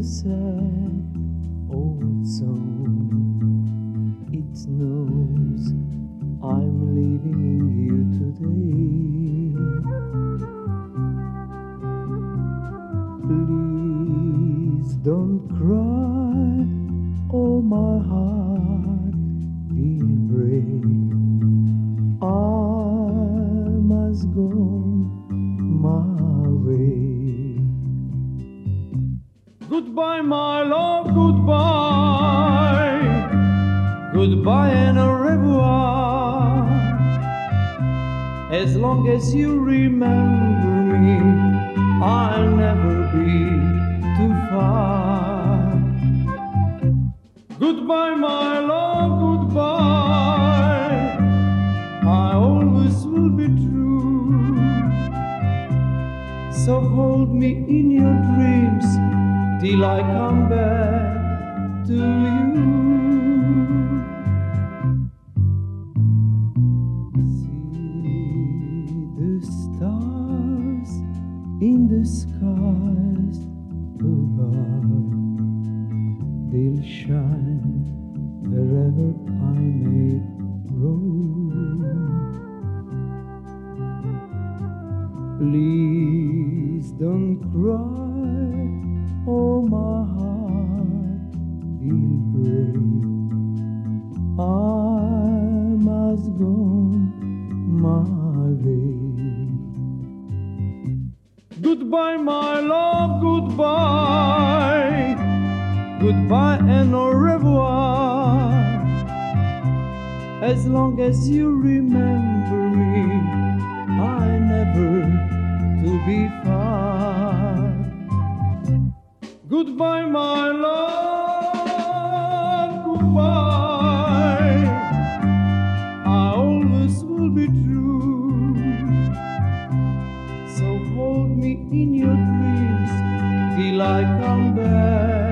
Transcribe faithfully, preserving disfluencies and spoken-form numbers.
sad old song. It knows I'm leaving you today. Please don't cry, or my heart will break. I must go my way. Goodbye, my love, goodbye. Goodbye and au revoir. As long as you remember me, I'll never be too far. Goodbye, my love, goodbye. I always will be true. So hold me in your dreams till I come back to you. See the stars in the skies above. They'll shine wherever I may roam. Please don't cry, or my heart will break. I must go my way. Goodbye, my love, goodbye. Goodbye and au revoir. As long as you remember me, I never to be far. Goodbye, my love, goodbye. I always will be true. So hold me in your dreams till I come back.